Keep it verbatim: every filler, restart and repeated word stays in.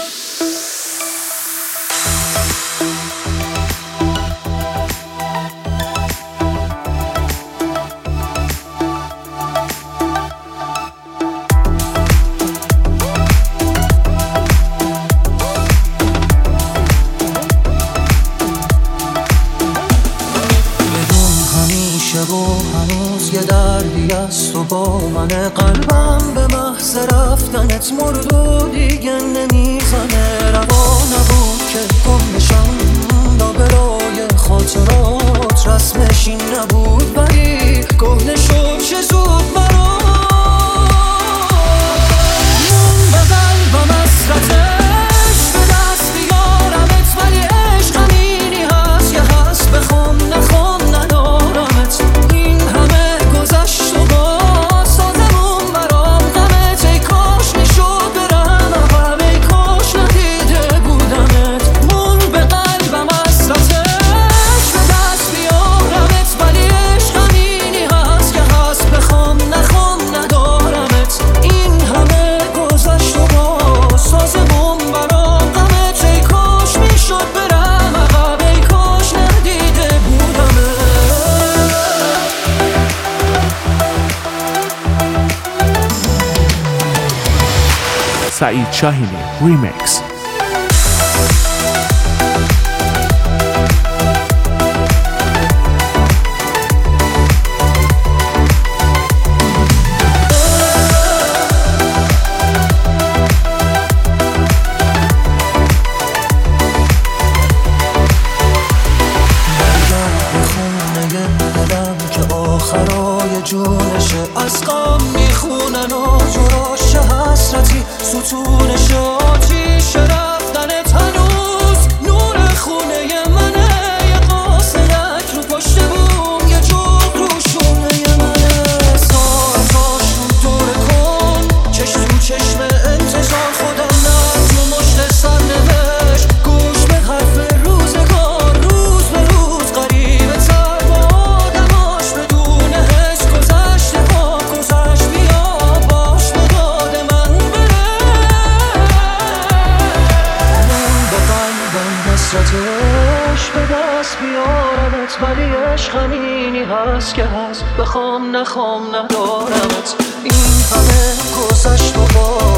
هنوز یه دردی است و با من قلبم به محض رفتنت مرد و دیگه نمیزنه. روا نبود که گم نشم لابلای خاطرات، رسمش این نبود ولی کهنه شد چه زود برام. مون به قلبم حسرتش به دست بیارمت، ولی عشق همینی هست که هست بخوام نخوام ندارمت. این همه گذشت و باز سازمون برام غمت. ای کاش میشد برم عقب، ای کاش ندیده بودمت. مون به قلبم حسرتش به دست بیارمت، ولی عشق همینی هست که هست بخوام نخوام ندارمت. این همه گذشت و باز سازمون برام غمت. ای کاش میشد برم عقب، ای کاش ندیده بودمت. سعید شاهینی ریمیکس. آخرای جونشه از غم میخونن و جراش حسرتی ستونش آتیش رفتنت هنوز نور خونه منه. یه قاصدک رو پشت بوم، یه جوق رو شونه منه. ساعتاش رو دوره کن، چشم تو چشم انتظار خودم نه تو مشت سر نوشت. گوش به حرف روزگار، روز به روز قریبه تر با آدماش بدون حس. گذشته ها گذشت بیا باش به داد من بره. من به قلبم حسرتش به دست بیارمت، ولی عشق همینی هست که هست بخوام نخوام ندارمت. این همه گذشت و باز